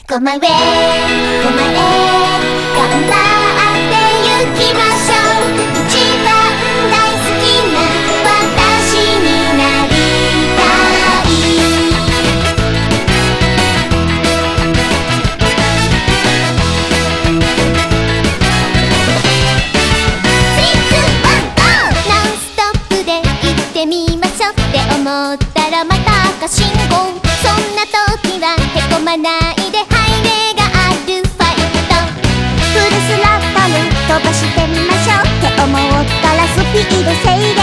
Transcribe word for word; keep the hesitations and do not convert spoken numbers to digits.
ごまいへごまいへ頑張ってゆきましょう。一番大好きな私になりたい。スリー、ツー、ワン、ゴー！ノンストップで行ってみましょうって思ったらまた赤信号。そんな時はへこまないでハイウェイがあるファイト。フルスロットル飛ばしてみましょうって思ったらスピード制限